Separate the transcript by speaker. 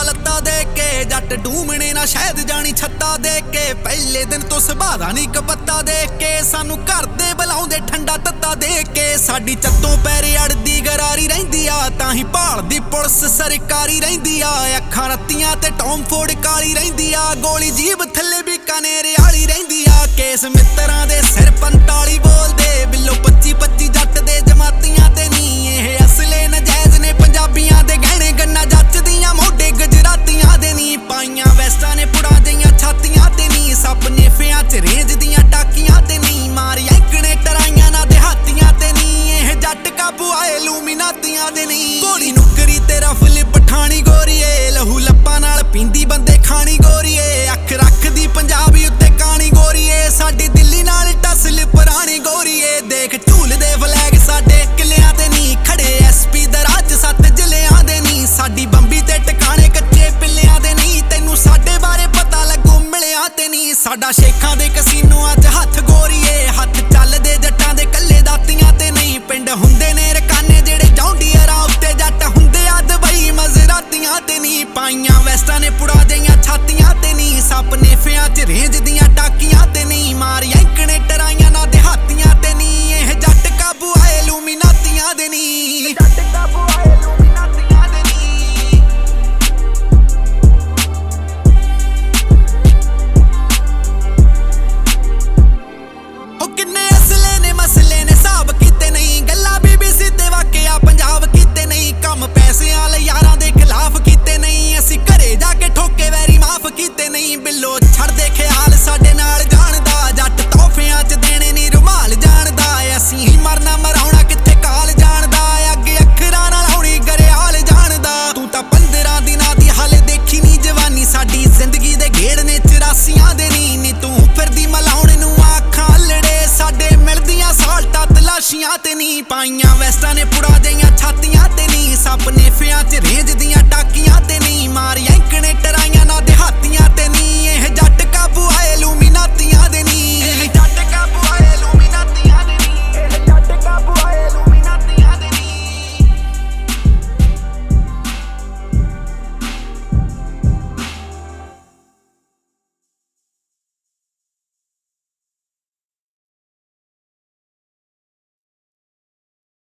Speaker 1: लत्ता दे के जट डूमने ना शायद जानी छत्ता दे के पहले दिन तो सुभादा नहीं कपत्ता दे के सानू घर दे बुलाउंदे ठंडा तत्ता दे के साडी चत्तों पैरे अड़दी गरारी रहिंदी आ तां ही भालदी पुलिस सरकारी रहिंदी आ अखां रत्तियां ते टॉम फोड़ काली रहिंदी आ गोली जीभ थल्ले बीकानेर वाली रहिंदी आ केस मित्तरां दे सिर 45 बोलदे बिल्लो 25 जट दे जमातियां ते नी इह असले नजायज ने पंजाबियां दे गहने गन्ना जचदियां मोढे गुजरातियां दे नी पाइयां वैस्टां ने पुड़ा दियां छातियां ते नी सप नेफियां च रेंज दियां टाकियां ते नी मारियां इकने टराइयां ना देहातियां ते नी इह जट काबू आए लूमिनातियां दे नी घोड़ी नुकरी ते रफल पठानी गोरीए लहू लप्पां नाल पींदी बंदे खानी गोरीए अख रखदी पंजाबी उत्ते कानी गोरीए साडी दिल्ली नाल टसल पुरानी गोरीए देख झूलदे फ्लैग साडे किलियां ते नी खड़े SP दराज 7 जिलियां दे नी साडी बंबी ते टकाने कच्चे पिल्लियां दे नी तैनू साडे बारे पता लगू मिलिया ते नी साडा शेखां दे कसीनोआं च हत्थ गोरीए हत्थ चलदे जट्टां दे कल्ले दातियां ते नहीं पिंड हुंदे ने रकाने जेड़े जौंडीअरां उत्ते जट हुंदे आ दुबई मजरातियां ते नी पाइयां वैस्टां ने पुड़ा दियां छातियां ते नी सप नेफियां च रेंज दियां टाकियां ते नी मारियां इकने टराइयां ना देहातियां ते नी इह जट काबू आए लूमिनातियां दे नी जट काबू आए लूमिनातियां दे नी ओ किन्ने असले ने मसले ने साहब कीते नहीं गल्ला BBC ते वाकिया पंजाब कीते नहीं कम पैसे वाले यारां दे खिलाफ कीते नहीं असी घरे जाके ठोके वैरी माफ कीते नहीं बिल्लो छड़ दे ख्याल साडे नाल जानदा जट तोहफियां च देने नी रुमाल जानदा असी ही मरना मराउणा कित्थे काल जानदा अगे अखरां नाल होणी गरेआल जानदा तू तां 15 दिनां दी हाले देखी नी जवानी साडी जिंदगी दे घेड़ ने 84 दे नी तू फिरदी मलाउण नूं आखां लड़े साडे मिलदियां साल्टां तलाशियां ते नी पाइयां वैस्टां ने